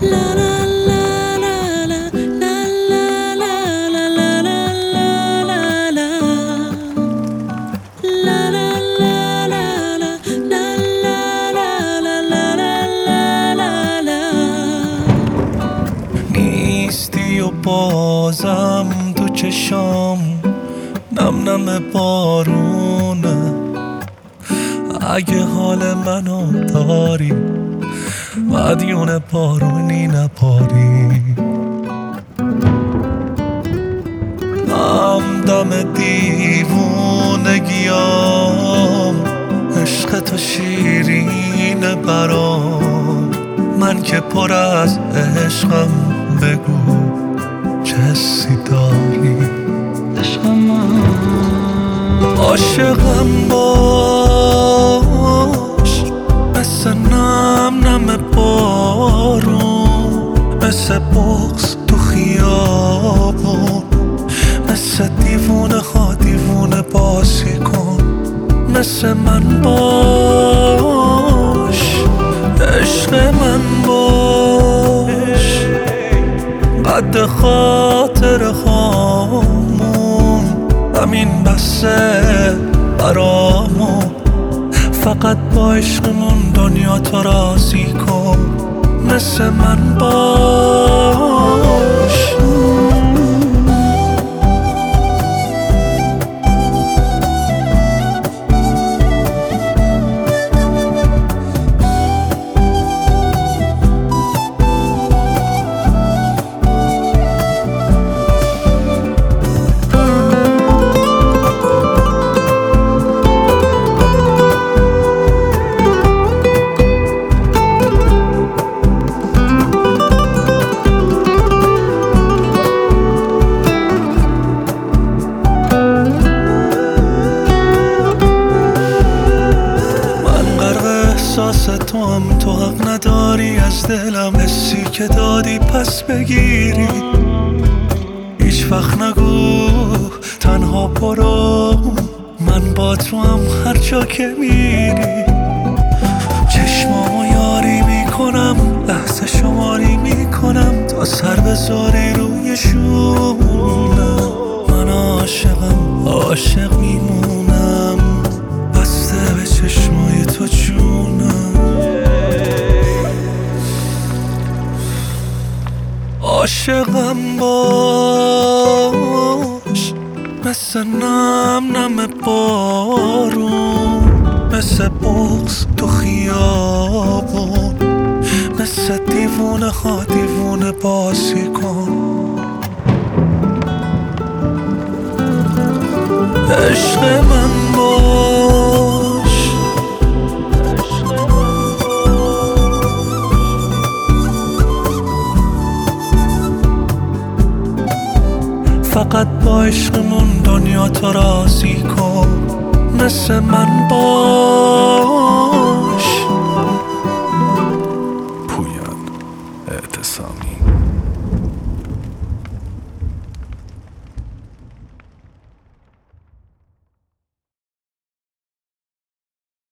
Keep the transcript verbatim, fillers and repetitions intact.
نیستی و بازم تو چشام نم نم بارونه. اگه حال منو داری مدیون بارونی نپاری. همدم دیوونگیام عشق تو شیرینه برام. من که پر از عشقم بگو چه حسی داری. عشق من عاشقم باش مثل نم نم بارون، مثل بغض تو خیابون، مثل دیوونه ها دیوونه بازی کن. مثل من باش عشق من باش، قد خاطر هامون همین بسه برامون. فقط با عشقمون دنیا تو راضی کن. مثل من باش. احساس تو هم تو حق نداری از دلم حسی که دادی پس بگیری. هیچ وقت نگو تنها برو، من با تو هم هر جا که میری. چشمامو یاری میکنم لحظه شماری میکنم تا سر بذاری روی شونم. من عاشقم عاشق میمونم بسته به چشمای تو جونم. عاشقم باش مثل نم نم بارون، مثل بغض تو خیابون، مثل دیوونه ها دیوونه بازی کن. عشق من باش. فقط با عشقمون دنیا تو راضی کن. مثل من باش. پویان اعتصامی.